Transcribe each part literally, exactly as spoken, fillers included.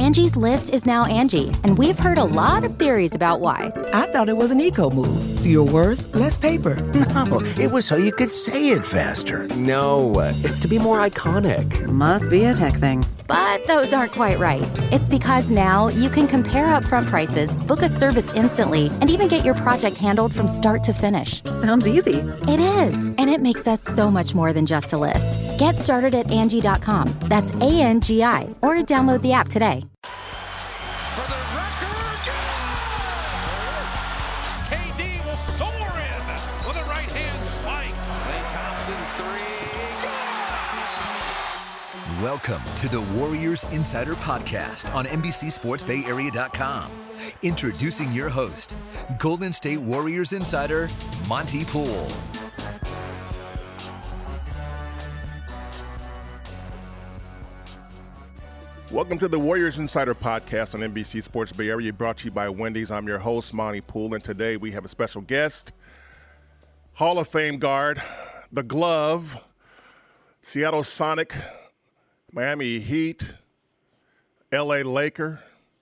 Angie's List is now Angie, and we've heard a lot of theories about why. I thought it was an eco move. Fewer words, less paper. No, it was so you could say it faster. No, it's to be more iconic. Must be a tech thing. But those aren't quite right. It's because now you can compare upfront prices, book a service instantly, and even get your project handled from start to finish. Sounds easy. It is, and it makes us so much more than just a list. Get started at Angie dot com. That's A N G I, or download the app today. For the record, K D will soar in with a right-hand spike. Klay Thompson, three. Welcome to the Warriors Insider Podcast on N B C Sports Bay Area dot com. Introducing your host, Golden State Warriors insider, Monty Poole. Welcome to the Warriors Insider Podcast on N B C Sports Bay Area, brought to you by Wendy's. I'm your host, Monty Poole, and today we have a special guest, Hall of Fame guard, the Glove, Seattle Sonic, Miami Heat, L A Laker,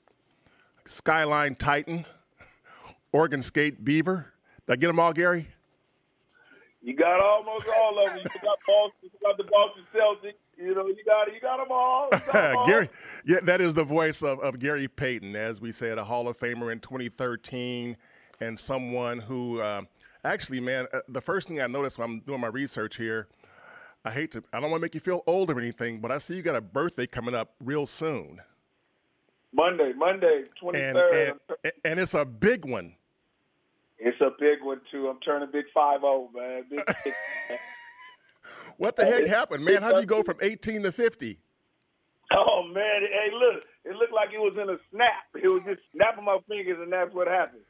Skyline Titan, Oregon State Beaver. Did I get them all, Gary? You got almost all of them. You got Boston, you got the Boston Celtics. You know, you got you got them all. You got them all. Gary, yeah, that is the voice of, of Gary Payton, as we said, a Hall of Famer in twenty thirteen, and someone who uh, actually, man, uh, the first thing I noticed when I'm doing my research here, I hate to, I don't want to make you feel old or anything, but I see you got a birthday coming up real soon. Monday, Monday, twenty-third. And, and, and it's a big one. It's a big one, too. I'm turning big five oh, man. Big, big, man. What the heck happened, man? How'd you go from eighteen to fifty? Oh, man. Hey, look. It looked like it was in a snap. It was just snapping my fingers, and that's what happened.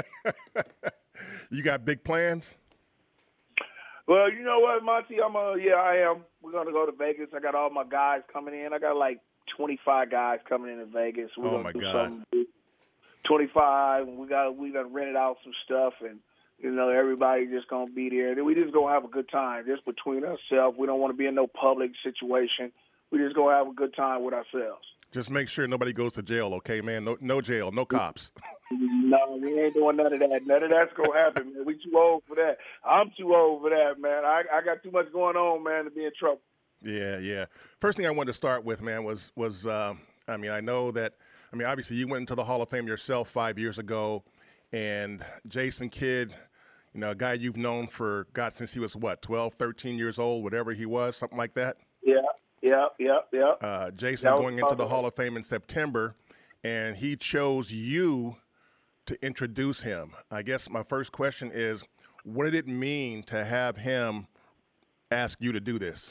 You got big plans? Well, you know what, Monty? I'm a, yeah, I am. We're going to go to Vegas. I got all my guys coming in. I got like twenty-five guys coming into Vegas. We're Oh, gonna my do God. something big. twenty-five, and we got we got rented out some stuff, and you know everybody just gonna be there. And we just gonna have a good time, just between ourselves. We don't want to be in no public situation. We just gonna have a good time with ourselves. Just make sure nobody goes to jail, okay, man? No, no jail, no cops. No, we ain't doing none of that. None of that's gonna happen, man. We too old for that. I'm too old for that, man. I, I got too much going on, man, to be in trouble. Yeah, yeah. First thing I wanted to start with, man, was was uh, I mean, I know that. I mean, obviously, you went into the Hall of Fame yourself five years ago, and Jason Kidd, you know, a guy you've known for, God, since he was, what, twelve, thirteen years old, whatever he was, something like that? Yeah, yeah, yeah, yeah. Uh, Jason going into the Hall of Fame in September, and he chose you to introduce him. I guess my first question is, what did it mean to have him ask you to do this?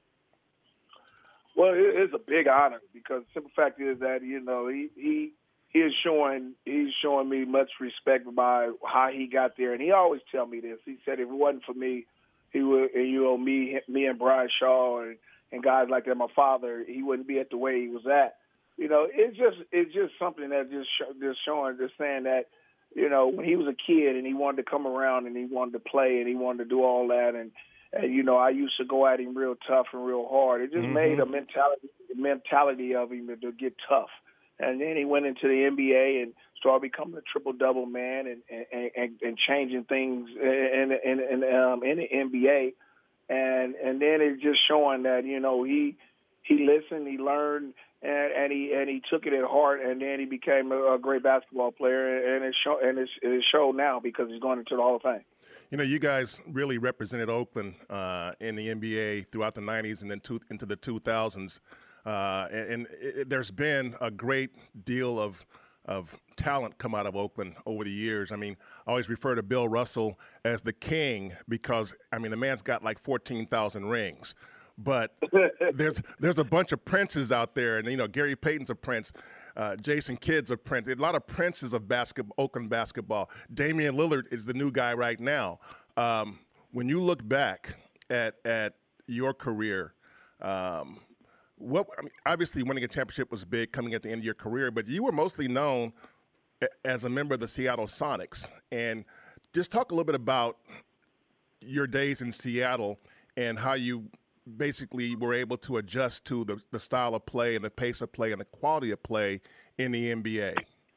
Well, it- it's a big honor because the simple fact is that you know he he he is showing he's showing me much respect by how he got there, and he always tell me this. He said if it wasn't for me, he would and you know me me and Brian Shaw and, and guys like that, my father, he wouldn't be at the way he was at. You know, it's just it's just something that just sh- just showing just saying that you know when he was a kid and he wanted to come around and he wanted to play and he wanted to do all that and. And, you know, I used to go at him real tough and real hard. It just mm-hmm. made a mentality mentality of him to, to get tough. And then he went into the N B A and started becoming a triple-double man and and, and, and changing things in, in, in, um, in the N B A. And and then it's just showing that, you know, he he listened, he learned, and, and he and he took it at heart, and then he became a, a great basketball player. And it show, and it's, it showed now because he's going into the Hall of Fame. You know, you guys really represented Oakland uh, in the N B A throughout the nineties and then to, into the two thousands. Uh, and and it, there's been a great deal of of talent come out of Oakland over the years. I mean, I always refer to Bill Russell as the king because, I mean, the man's got like fourteen thousand rings. But there's there's a bunch of princes out there, and, you know, Gary Payton's a prince. Uh, Jason Kidd's a prince. A lot of princes of basketball, Oakland basketball. Damian Lillard is the new guy right now. Um, when you look back at at your career, um, what I mean, obviously winning a championship was big coming at the end of your career, but you were mostly known a, as a member of the Seattle Sonics. And just talk a little bit about your days in Seattle and how you basically were able to adjust to the, the style of play and the pace of play and the quality of play in the N B A?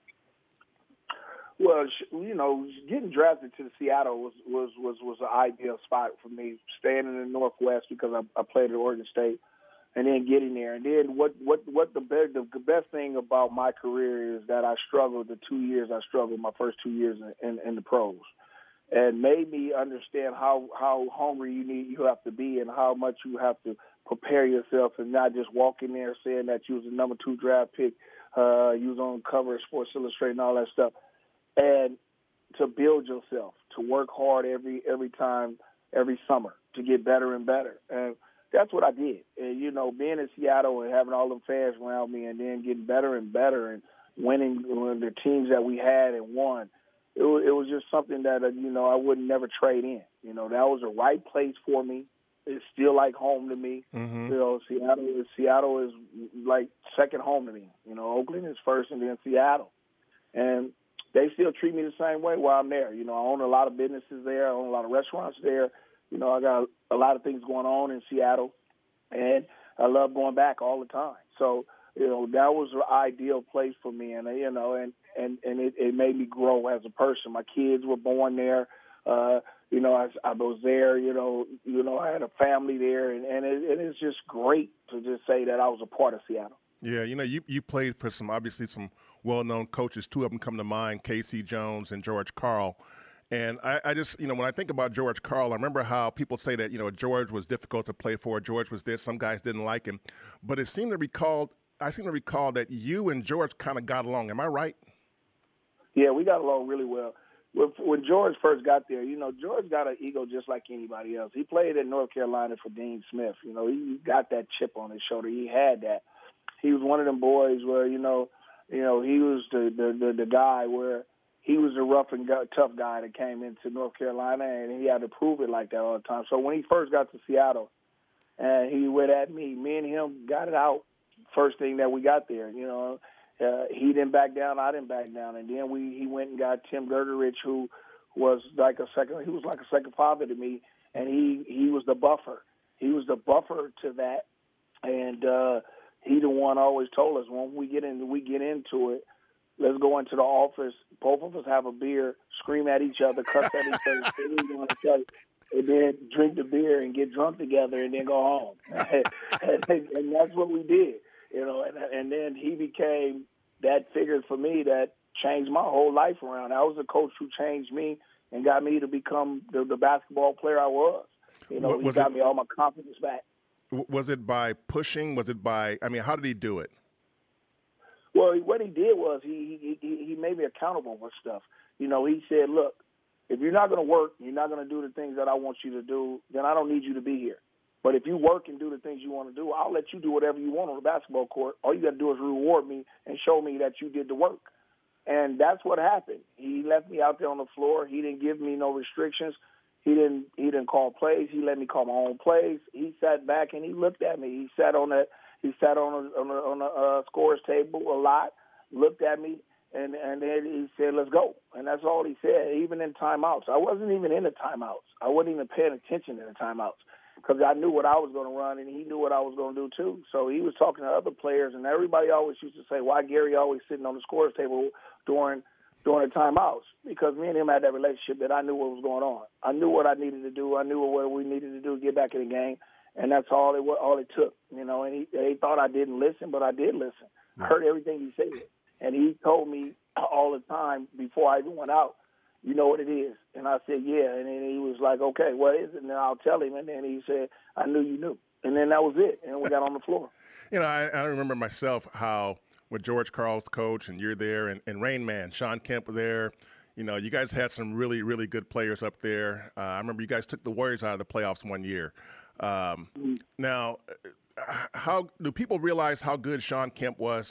Well, you know, getting drafted to Seattle was was was, was an ideal spot for me, staying in the Northwest because I, I played at Oregon State, and then getting there. And then what what what the best the best thing about my career is that I struggled the two years I struggled my first two years in, in, in the pros, and made me understand how how hungry you need you have to be and how much you have to prepare yourself and not just walk in there saying that you was a number two draft pick, uh, you was on cover of Sports Illustrated and all that stuff. And to build yourself, to work hard every every time, every summer, to get better and better. And that's what I did. And, you know, being in Seattle and having all them fans around me and then getting better and better and winning the teams that we had and won, it was, it was just something that, uh, you know, I would never trade in. You know, that was the right place for me. It's still like home to me. Mm-hmm. You know, Seattle is, Seattle is like second home to me. You know, Oakland is first and then Seattle. And they still treat me the same way while I'm there. You know, I own a lot of businesses there. I own a lot of restaurants there. You know, I got a lot of things going on in Seattle, and I love going back all the time. So, you know, that was the ideal place for me, and you know, and and and it, it made me grow as a person. My kids were born there. Uh, you know, I, I was there. You know, you know, I had a family there, and and it, it is just great to just say that I was a part of Seattle. Yeah, you know, you, you played for some, obviously, some well-known coaches. Two of them come to mind, K C Jones and George Karl. And I, I just, you know, when I think about George Karl, I remember how people say that, you know, George was difficult to play for. George was this. Some guys didn't like him. But it seemed to recall, I seem to recall that you and George kind of got along. Am I right? Yeah, we got along really well. When, when George first got there, you know, George got an ego just like anybody else. He played at North Carolina for Dean Smith. You know, he got that chip on his shoulder. He had that. He was one of them boys where, you know, you know, he was the, the, the, the guy where he was the rough and tough guy that came into North Carolina, and he had to prove it like that all the time. So when he first got to Seattle and he went at me, me and him got it out first thing that we got there. You know, uh, he didn't back down, I didn't back down. And then we he went and got Tim Gergerich, who was like a second, he was like a second father to me, and he, he was the buffer. He was the buffer to that, and uh, he the one always told us when we get in, we get into it, let's go into the office, both of us have a beer, scream at each other, cuss at each other, say what we want to say, and then drink the beer and get drunk together and then go home. and, and, and that's what we did, you know. And, and then he became that figure for me that changed my whole life around. I was a coach who changed me and got me to become the, the basketball player I was. You know, was he got it, me all my confidence back. Was it by pushing? Was it by, I mean, how did he do it? Well, what he did was he, he he made me accountable for stuff. You know, he said, look, if you're not going to work, you're not going to do the things that I want you to do, then I don't need you to be here. But if you work and do the things you want to do, I'll let you do whatever you want on the basketball court. All you got to do is reward me and show me that you did the work. And that's what happened. He left me out there on the floor. He didn't give me no restrictions. He didn't he didn't call plays. He let me call my own plays. He sat back and he looked at me. He sat on that. He sat on a, on a, on a uh, scores table a lot, looked at me, and, and then he said, let's go. And that's all he said, even in timeouts. I wasn't even in the timeouts. I wasn't even paying attention in the timeouts because I knew what I was going to run, and he knew what I was going to do too. So he was talking to other players, and everybody always used to say, why Gary always sitting on the scores table during during the timeouts? Because me and him had that relationship that I knew what was going on. I knew what I needed to do. I knew what we needed to do to get back in the game. And that's all it all it took, you know. And he, he thought I didn't listen, but I did listen. I heard everything he said, and he told me all the time before I even went out, you know what it is. And I said, yeah. And then he was like, okay, what is it? And then I'll tell him. And then he said, I knew you knew. And then that was it. And we got on the floor. You know, I, I remember myself how with George Karl's coach, and you're there, and, and Rain Man, Shawn Kemp there. You know, you guys had some really, really good players up there. Uh, I remember you guys took the Warriors out of the playoffs one year. Um, now, how do people realize how good Shawn Kemp was?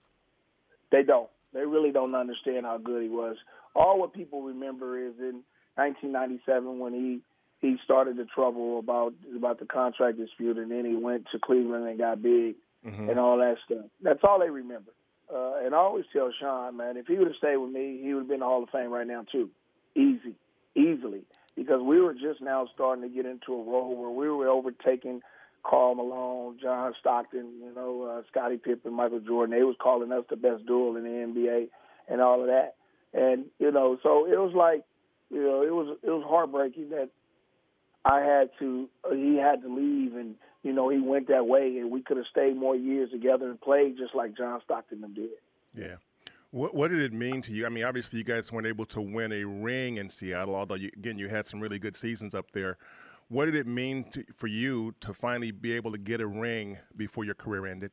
They don't. They really don't understand how good he was. All what people remember is in nineteen ninety-seven when he, he started the trouble about about the contract dispute, and then he went to Cleveland and got big mm-hmm. and all that stuff. That's all they remember. Uh, and I always tell Shawn, man, if he would have stayed with me, he would have been in the Hall of Fame right now too. Easy, easily. Because we were just now starting to get into a role where we were overtaking Karl Malone, John Stockton, you know, uh, Scottie Pippen, Michael Jordan. They was calling us the best duel in the N B A and all of that. And, you know, so it was like, you know, it was it was heartbreaking that I had to, he had to leave, and, you know, he went that way, and we could have stayed more years together and played just like John Stockton them did. Yeah. What, what did it mean to you? I mean, obviously you guys weren't able to win a ring in Seattle, although, you, again, you had some really good seasons up there. What did it mean to, for you to finally be able to get a ring before your career ended?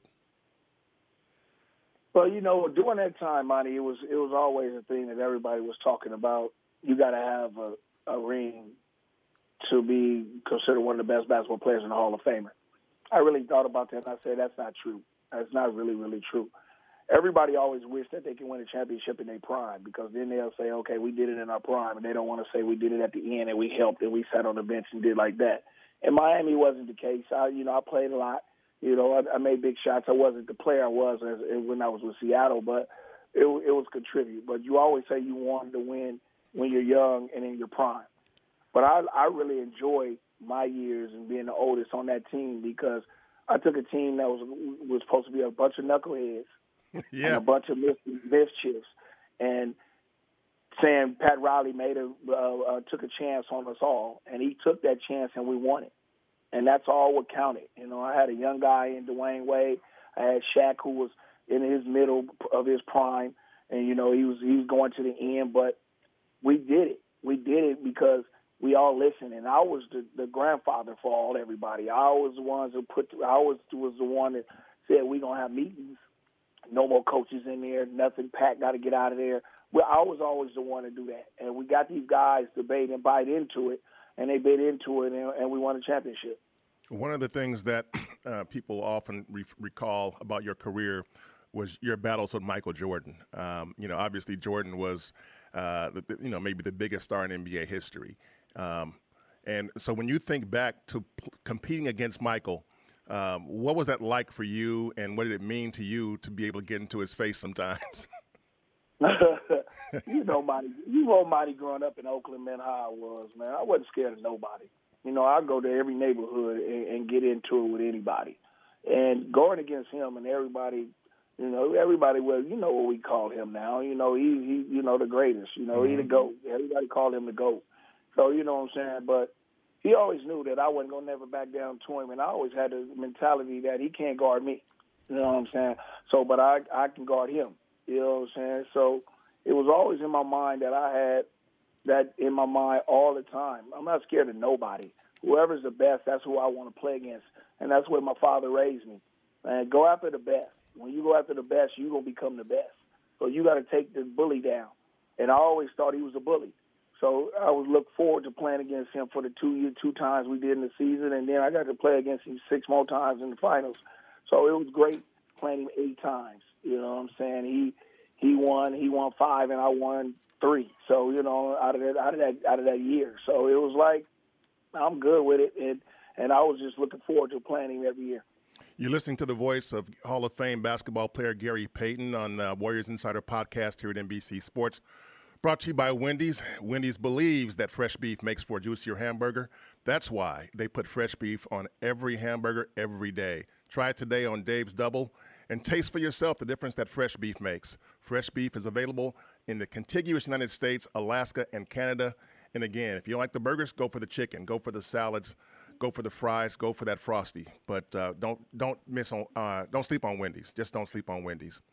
Well, you know, during that time, Monty, it was it was always a thing that everybody was talking about. You got to have a, a ring to be considered one of the best basketball players in the Hall of Famer. I really thought about that, and I said, that's not true. That's not really, really true. Everybody always wished that they could win a championship in their prime, because then they'll say, okay, we did it in our prime, and they don't want to say we did it at the end and we helped and we sat on the bench and did like that. In Miami, wasn't the case. I, you know, I played a lot. You know, I, I made big shots. I wasn't the player I was as, when I was with Seattle, but it, it was contribute. But you always say you wanted to win when you're young and in your prime. But I, I really enjoyed my years and being the oldest on that team, because I took a team that was was supposed to be a bunch of knuckleheads. Yeah. And a bunch of mischiefs, and saying Pat Riley made a uh, uh, took a chance on us all, and he took that chance, and we won it, and that's all what counted. You know, I had a young guy in Dwayne Wade. I had Shaq, who was in his middle of his prime, and you know he was he was going to the end, but we did it. We did it because we all listened, and I was the, the grandfather for all everybody. I was the ones who put. I was was the one that said we're gonna have meetings. No more coaches in there, nothing. Pat got to get out of there. Well, I was always the one to do that. And we got these guys to bait and bite into it, and they bit into it, and, and we won a championship. One of the things that uh, people often re- recall about your career was your battles with Michael Jordan. Um, you know, obviously Jordan was, uh, the, you know, maybe the biggest star in N B A history. Um, and so when you think back to p- competing against Michael, Um, what was that like for you, and what did it mean to you to be able to get into his face sometimes? you know, Monty, you know, Monty, growing up in Oakland, man, how I was, man. I wasn't scared of nobody. You know, I go to every neighborhood and, and get into it with anybody. And going against him and everybody, you know, everybody, well, you know what we call him now. You know, he, he you know, the greatest. You know, mm-hmm. he the GOAT. Everybody called him the GOAT. So, you know what I'm saying? But he always knew that I wasn't going to never back down to him, and I always had the mentality that he can't guard me. You know what I'm saying? So, but I I can guard him. You know what I'm saying? So it was always in my mind that I had that in my mind all the time. I'm not scared of nobody. Whoever's the best, that's who I want to play against, and that's where my father raised me. And go after the best. When you go after the best, you're going to become the best. So you got to take the bully down. And I always thought he was a bully. So I would look forward to playing against him for the two year, two times we did in the season, and then I got to play against him six more times in the finals. So it was great playing him eight times. You know what I'm saying? He he won, he won five, and I won three. So you know, out of that, out of that, out of that year. So it was like I'm good with it, and and I was just looking forward to playing him every year. You're listening to the voice of Hall of Fame basketball player Gary Payton on uh, Warriors Insider Podcast here at N B C Sports. Brought to you by Wendy's. Wendy's believes that fresh beef makes for a juicier hamburger. That's why they put fresh beef on every hamburger every day. Try it today on Dave's Double and taste for yourself the difference that fresh beef makes. Fresh beef is available in the contiguous United States, Alaska, and Canada. And again, if you don't like the burgers, go for the chicken, go for the salads, go for the fries, go for that Frosty. But uh, don't don't miss on uh, don't sleep on Wendy's. Just don't sleep on Wendy's.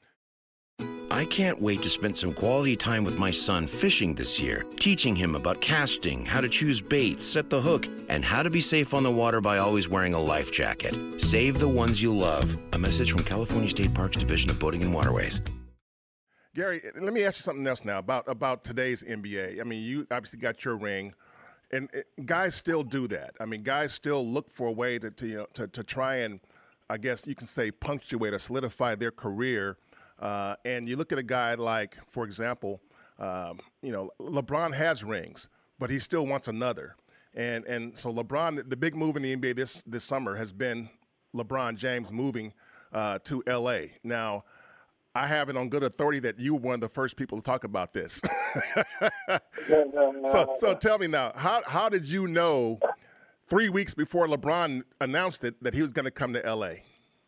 I can't wait to spend some quality time with my son fishing this year, teaching him about casting, how to choose baits, set the hook, and how to be safe on the water by always wearing a life jacket. Save the ones you love. A message from California State Parks Division of Boating and Waterways. Gary, let me ask you something else now about, about today's N B A. I mean, you obviously got your ring, and it, guys still do that. I mean, guys still look for a way to to, you know, to to try and, I guess you can say, punctuate or solidify their career. Uh, and you look at a guy like, for example, um, you know, LeBron has rings, but he still wants another. And and so LeBron, the big move in the N B A this, this summer has been LeBron James moving uh, to L A. Now, I have it on good authority that you were one of the first people to talk about this. so so tell me now, how how did you know three weeks before LeBron announced it that he was going to come to L A?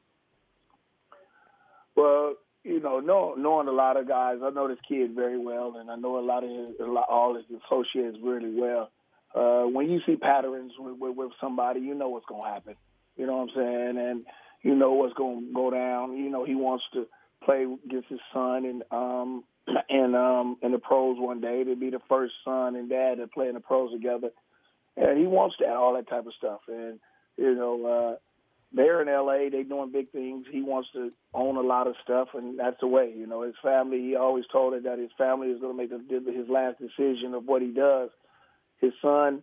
Well, you know, know, knowing a lot of guys, I know this kid very well, and I know a lot of his, a lot, all his associates really well. Uh, when you see patterns with, with, with somebody, you know what's going to happen. You know what I'm saying? And you know what's going to go down. You know he wants to play against his son and um and um in the pros one day to be the first son and dad to play in the pros together, and he wants that, all that type of stuff. And you know. Uh, They're in L A. They're doing big things. He wants to own a lot of stuff, and that's the way. You know, his family, he always told her that his family is going to make the, his last decision of what he does. His son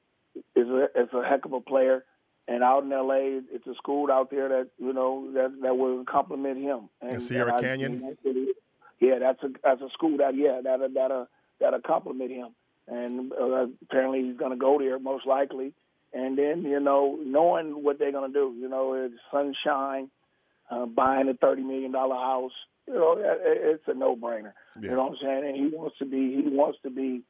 is a, is a heck of a player, and out in L A, it's a school out there that, you know, that, that will compliment him. And, in Sierra and I, Canyon? Yeah, that's a, that's a school that, yeah, that'll, that'll, that'll compliment him. And uh, apparently he's going to go there most likely. And then, you know, knowing what they're going to do, you know, it's sunshine, uh, buying a thirty million dollars house, you know, it's a no-brainer. Yeah. You know what I'm saying? And he wants to be, he wants to be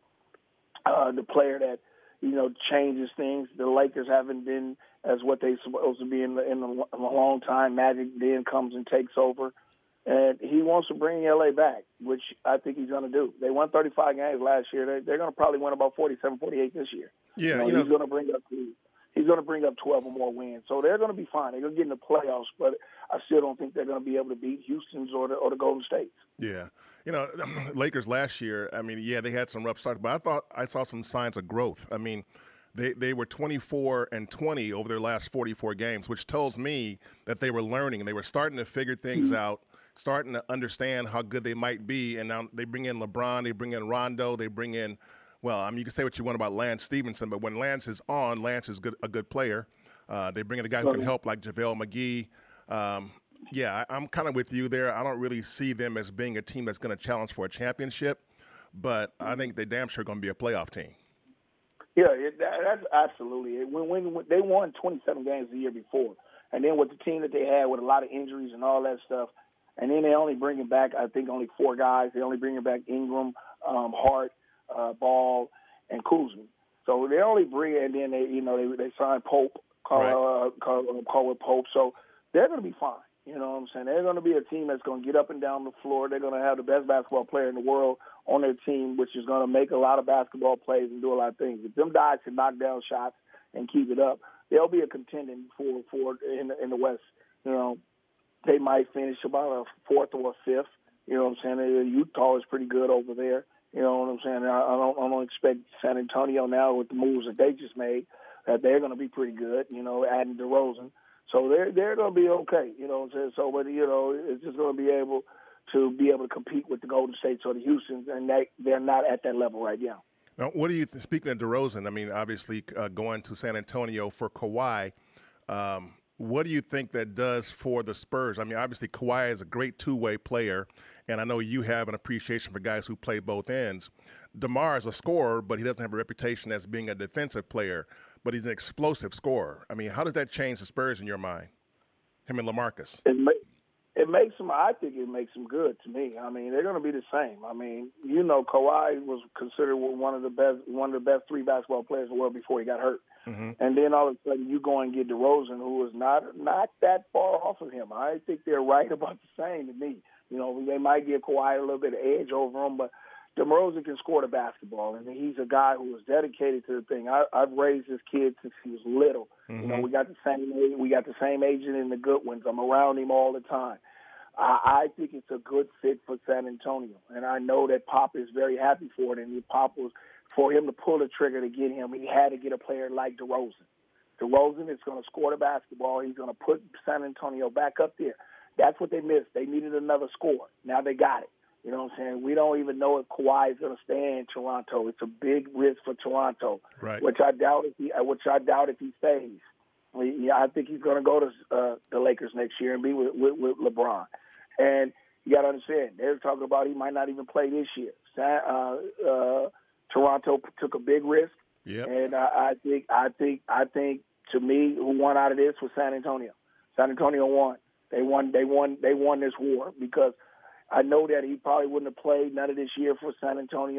uh, the player that, you know, changes things. The Lakers haven't been as what they're supposed to be in, the, in, a, in a long time. Magic then comes and takes over. And he wants to bring L A back, which I think he's going to do. They won thirty-five games last year. They, they're going to probably win about forty-seven, forty-eight this year. Yeah, you know, you know, he's going to bring up he's going to bring up twelve or more wins. So they're going to be fine. They're going to get in the playoffs, but I still don't think they're going to be able to beat Houston's or the, or the Golden States. Yeah, you know, Lakers last year. I mean, yeah, they had some rough starts, but I thought I saw some signs of growth. I mean. They they were twenty-four and twenty over their last forty-four games, which tells me that they were learning and they were starting to figure things mm-hmm. out, starting to understand how good they might be. And now they bring in LeBron, they bring in Rondo, they bring in, well, I mean, you can say what you want about Lance Stevenson, but when Lance is on, Lance is good, a good player. Uh, they bring in a guy who can help like JaVale McGee. Um, yeah, I, I'm kind of with you there. I don't really see them as being a team that's going to challenge for a championship, but I think they're damn sure going to be a playoff team. Yeah, it, that, that's absolutely it. When, when, when they won twenty-seven games the year before, and then with the team that they had with a lot of injuries and all that stuff, and then they only bringing back, I think, only four guys. They only bringing back Ingram, um, Hart, uh, Ball, and Kuzma. So they only bring, and then they, you know, they they signed Pope, Carl, right. uh, Carl, Carl Pope. So they're going to be fine. You know what I'm saying? They're going to be a team that's going to get up and down the floor. They're going to have the best basketball player in the world on their team, which is going to make a lot of basketball plays and do a lot of things. If them guys can knock down shots and keep it up, they'll be a contending for for in the, in the West. You know, they might finish about a fourth or a fifth. You know what I'm saying? Utah is pretty good over there. You know what I'm saying? I, I don't I don't expect San Antonio now with the moves that they just made that they're going to be pretty good. You know, adding DeRozan. So they're they're going to be okay, you know what I'm saying? So, but, you know, it's just going to be able to be able to compete with the Golden States or the Houstons, and they, they're not at that level right now. Now, what do you th- – speaking of DeRozan, I mean, obviously uh, going to San Antonio for Kawhi, um, what do you think that does for the Spurs? I mean, obviously Kawhi is a great two-way player, and I know you have an appreciation for guys who play both ends. DeMar is a scorer, but he doesn't have a reputation as being a defensive player, but he's an explosive scorer. I mean, how does that change the Spurs in your mind, him and LaMarcus? It, ma- it makes them – I think it makes them good to me. I mean, they're going to be the same. I mean, you know, Kawhi was considered one of the best one of the best three basketball players in the world before he got hurt. Mm-hmm. And then all of a sudden you go and get DeRozan, who is not not that far off of him. I think they're right about the same to me. You know, they might give Kawhi a little bit of edge over him, but DeRozan can score the basketball, and he's a guy who is dedicated to the thing. I, I've raised this kid since he was little. Mm-hmm. You know, we got the same we got the same agent in the good ones. I'm around him all the time. I, I think it's a good fit for San Antonio, and I know that Pop is very happy for it. And Pop was for him to pull the trigger to get him. He had to get a player like DeRozan. DeRozan is going to score the basketball. He's going to put San Antonio back up there. That's what they missed. They needed another scorer. Now they got it. You know what I'm saying? We don't even know if Kawhi is going to stay in Toronto. It's a big risk for Toronto, right. which I doubt if he, which I doubt if he stays. I mean, yeah, I think he's going to go to uh, the Lakers next year and be with, with, with LeBron. And you got to understand, they're talking about he might not even play this year. Uh, uh, Toronto took a big risk, yep. and I, I think, I think, I think, to me, who won out of this was San Antonio. San Antonio won. They won. They won. They won this war because I know that he probably wouldn't have played none of this year for San Antonio.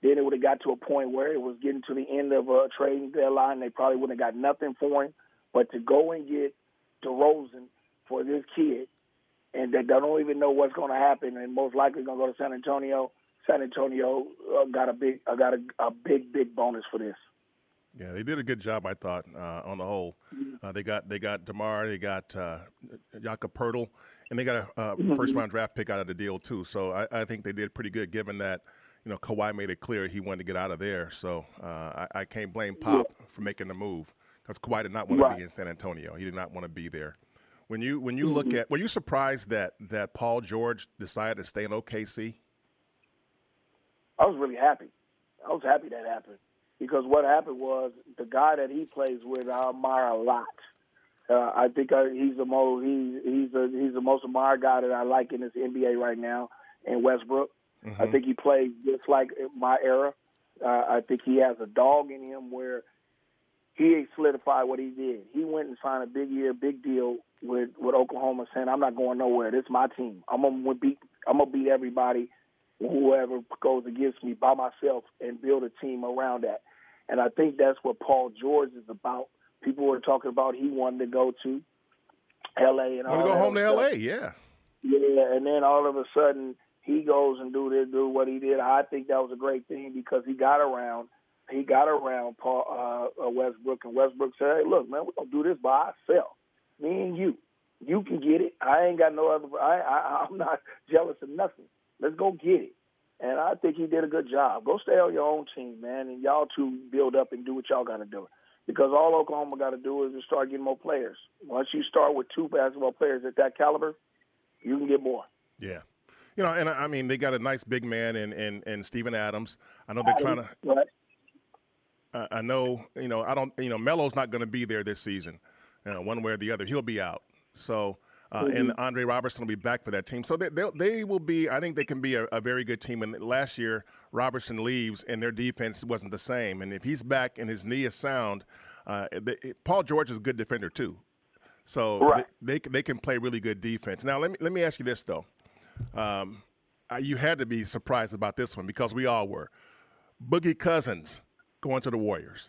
then it would have got to a point where it was getting to the end of a trading deadline. They probably wouldn't have got nothing for him. But to go and get DeRozan for this kid, and they don't even know what's going to happen, and most likely going to go to San Antonio, San Antonio uh, got a big, uh, got a, a big, big bonus for this. Yeah, they did a good job, I thought, uh, on the whole. Uh, they got they got DeMar, they got uh, Jakob Poeltl, and they got a uh, Mm-hmm. first-round draft pick out of the deal, too. So I, I think they did pretty good, given that, you know, Kawhi made it clear he wanted to get out of there. So uh, I, I can't blame Pop yeah. for making the move, because Kawhi did not want right. to be in San Antonio. He did not want to be there. When you when you mm-hmm. look at – were you surprised that, that Paul George decided to stay in O K C? I was really happy. I was happy that happened. Because what happened was the guy that he plays with, I admire a lot. Uh, I think I, he's the most he's he's a, he's the most admired guy that I like in this N B A right now, in Westbrook. Mm-hmm. I think he plays just like my era. Uh, I think he has a dog in him where he solidified what he did. He went and signed a big year, big deal with, with Oklahoma, saying, "I'm not going nowhere. This is my team. I'm gonna beat I'm gonna beat everybody, whoever goes against me, by myself, and build a team around that." And I think that's what Paul George is about. People were talking about he wanted to go to L A and all that. Want to go home to stuff. L A, yeah. Yeah, and then all of a sudden he goes and do this, do what he did. I think that was a great thing because he got around, he got around Paul uh, Westbrook, and Westbrook said, "Hey, look, man, we're gonna do this by ourselves, me and you. You can get it. I ain't got no other. I, I I'm not jealous of nothing. Let's go get it." And I think he did a good job. Go stay on your own team, man, and y'all two build up and do what y'all got to do. Because all Oklahoma got to do is just start getting more players. Once you start with two basketball players at that caliber, you can get more. Yeah. You know, and I mean, they got a nice big man in, in, in Steven Adams. I know they're trying to right. uh, – I know, you know, I don't – you know, Melo's not going to be there this season, you know, one way or the other. He'll be out. So – Uh, mm-hmm. And Andre Robertson will be back for that team. So they they will be – I think they can be a, a very good team. And last year, Robertson leaves, and their defense wasn't the same. And if he's back and his knee is sound, uh, they, Paul George is a good defender too. So right. they, they they can play really good defense. Now, let me, let me ask you this, though. Um, you had to be surprised about this one because we all were. Boogie Cousins going to the Warriors.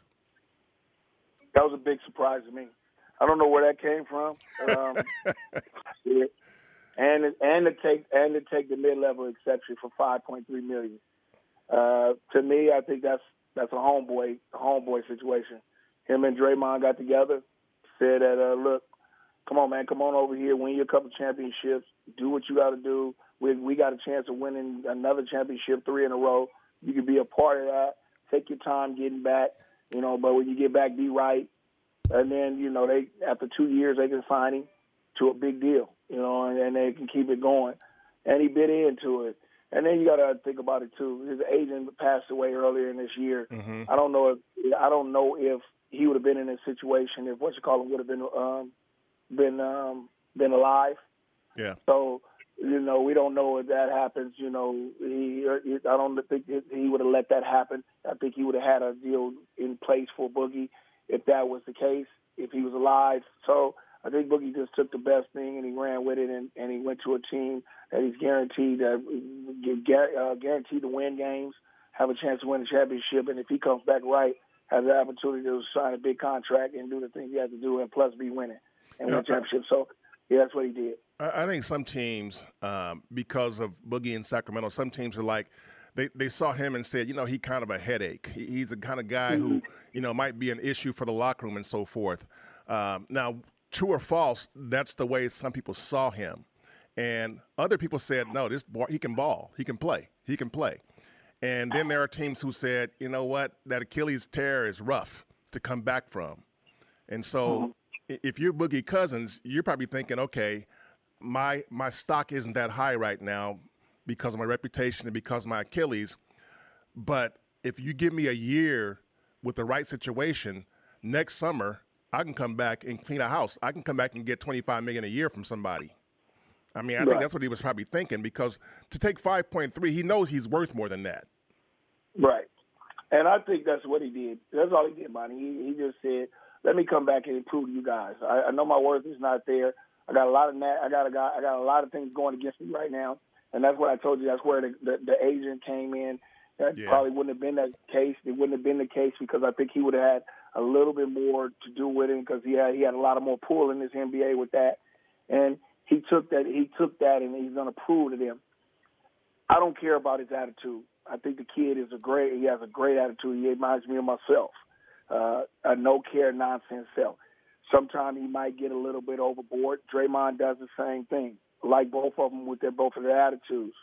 That was a big surprise to me. I don't know where that came from. Um, yeah. And and to take and to take the mid-level exception for five point three million dollars. Uh, to me, I think that's that's a homeboy a homeboy situation. Him and Draymond got together, said that uh, look, come on, man, come on over here, win your couple championships, do what you got to do. We we got a chance of winning another championship, three in a row. You can be a part of that. Take your time getting back, you know. But when you get back, be right. And then, you know, they after two years, they can sign him to a big deal, you know, and, and they can keep it going. And he bit into it. And then you got to think about it, too. His agent passed away earlier in this year. Mm-hmm. I don't know if I don't know if he would have been in this situation if what you call him would have been um, been um, been alive. Yeah. So, you know, we don't know if that happens. You know, he I don't think he would have let that happen. I think he would have had a deal in place for Boogie if that was the case, if he was alive. So I think Boogie just took the best thing and he ran with it, and, and he went to a team that he's guaranteed to, uh, guaranteed to win games, have a chance to win a championship, and if he comes back right, has the opportunity to sign a big contract and do the things he has to do, and plus be winning and win a championship. So, yeah, that's what he did. I think some teams, um, because of Boogie in Sacramento, some teams are like, They they saw him and said, you know, he kind of a headache. He, he's the kind of guy who, you know, might be an issue for the locker room and so forth. Um, now, true or false, that's the way some people saw him. And other people said, no, this boy, he can ball. He can play. He can play. And then there are teams who said, you know what, that Achilles tear is rough to come back from. And so if you're Boogie Cousins, you're probably thinking, okay, my my stock isn't that high right now because of my reputation and because of my Achilles. But if you give me a year with the right situation, next summer I can come back and clean a house. I can come back and get twenty-five million dollars a year from somebody. I mean, I right. think that's what he was probably thinking, because to take five point three, he knows he's worth more than that. Right. And I think that's what he did. That's all he did, Monty. He, he just said, let me come back and improve you guys. I, I know my worth is not there. I got a lot of I got a guy, I got a lot of things going against me right now. And that's what I told you. That's where the, the, the agent came in That Yeah. probably wouldn't have been the case. It wouldn't have been the case because I think he would have had a little bit more to do with it because he had he had a lot of more pull in this N B A with that, and he took that he took that and he's going to prove to them. I don't care about his attitude. I think the kid is a great. He has a great attitude. He reminds me of myself, uh, a no care nonsense self. Sometimes he might get a little bit overboard. Draymond does the same thing. Like both of them with their both of their attitudes.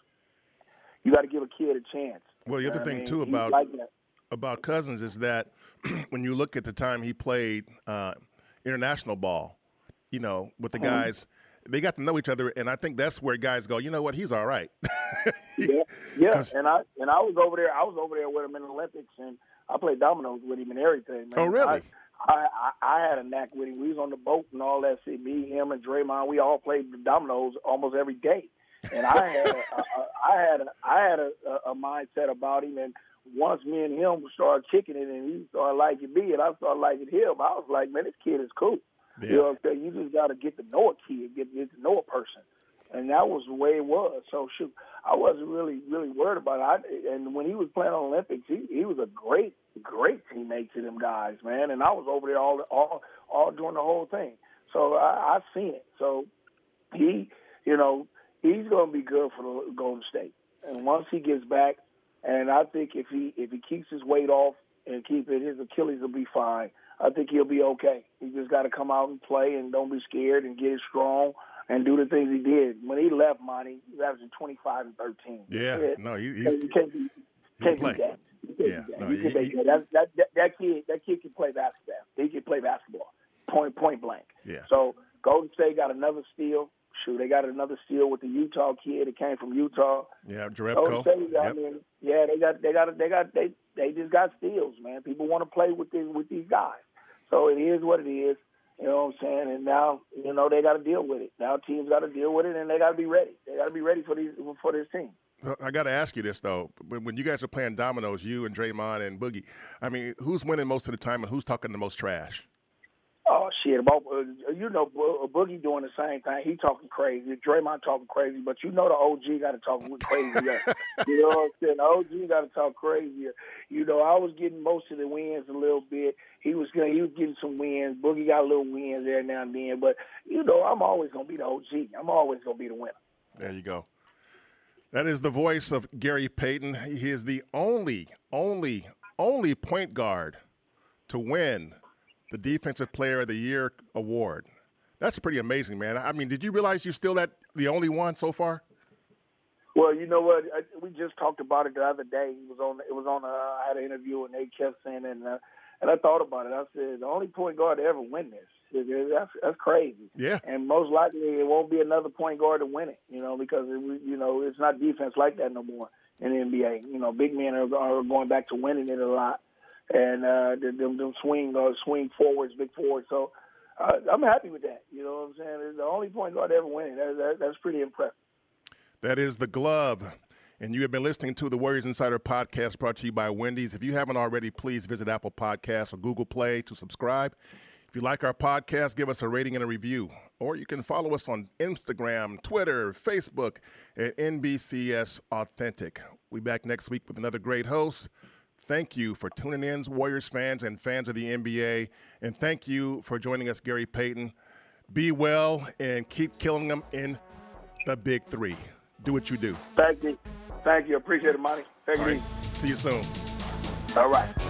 You got to give a kid a chance. Well, the other I thing mean, too he's about like that. about Cousins is that when you look at the time he played uh, international ball, you know, with the Mm-hmm. guys, they got to know each other, and I think that's where guys go, you know what, he's all right. Yeah, yeah. 'Cause- And I and I was over there. I was over there with him in the Olympics, and I played dominoes with him and everything. Man. Oh, really? I, I, I, I had a knack with him. We was on the boat and all that. See, me, him, and Draymond. We all played the dominoes almost every day. And I had, a, a, a, I had, a, I had a, a mindset about him. And once me and him started kicking it, and he started liking me, and I started liking him, I was like, man, this kid is cool. Yeah. You know what I'm saying? You just got to get to know a kid, get, get to know a person. And that was the way it was. So, shoot, I wasn't really, really worried about it. I, and when he was playing on Olympics, he, he was a great, great teammate to them guys, man. And I was over there all, all, all during the whole thing. So I, I seen it. So he, you know, he's going to be good for the Golden State. And once he gets back, and I think if he if he keeps his weight off and keep it, his Achilles will be fine. I think he'll be okay. He just got to come out and play and don't be scared and get it strong and do the things he did. When he left, Monty, he was averaging twenty-five and thirteen. Yeah, yeah. no, he, he's you can't be, he can't play. be that. You can't Yeah, be that. no, You he- can make he- that. That, that, that. That kid, that kid can play basketball. He can play basketball, point point blank. Yeah. So Golden State got another steal. Shoot, they got another steal with the Utah kid that came from Utah. Yeah, Golden Jerebko. State, I Yep. mean, yeah, they got, they got, they got, they, they just got steals, man. People want to play with these, with these guys. So it is what it is. You know what I'm saying? And now, you know, they got to deal with it. Now teams got to deal with it, and they got to be ready. They got to be ready for these for this team. So I got to ask you this, though. When, when you guys are playing dominoes, you and Draymond and Boogie, I mean, who's winning most of the time and who's talking the most trash? Oh, shit. About, uh, you know, Bo- Boogie doing the same thing. He talking crazy. Draymond talking crazy. But you know the O G got to talk crazier. You know what I'm saying? The O G got to talk crazier. You know, I was getting most of the wins a little bit. He was gonna, he was getting some wins. Boogie got a little wins there now and then. But, you know, I'm always going to be the O G. I'm always going to be the winner. There you go. That is the voice of Gary Payton. He is the only, only, only point guard to win the Defensive Player of the Year award. That's pretty amazing, man. I mean, did you realize you're still that the only one so far? Well, you know what? I, we just talked about it the other day. It was on. It was on. Uh, I had an interview, and they kept saying, and uh, and I thought about it. I said, the only point guard to ever win this. That's that's crazy. Yeah. And most likely, it won't be another point guard to win it. You know, because it, you know it's not defense like that no more in the N B A. You know, big men are, are going back to winning it a lot. And uh, them, them swing uh, swing forwards, big forwards. So uh, I'm happy with that. You know what I'm saying? It's the only point guard to ever win it. That, that, that's pretty impressive. That is The Glove. And you have been listening to the Warriors Insider Podcast brought to you by Wendy's. If you haven't already, please visit Apple Podcasts or Google Play to subscribe. If you like our podcast, give us a rating and a review. Or you can follow us on Instagram, Twitter, Facebook at N B C S Authentic. We'll be back next week with another great host. Thank you for tuning in, Warriors fans and fans of the N B A. And thank you for joining us, Gary Payton. Be well and keep killing them in the big three. Do what you do. Thank you. Thank you. Appreciate it, Monty. Take it All right. easy. See you soon. All right.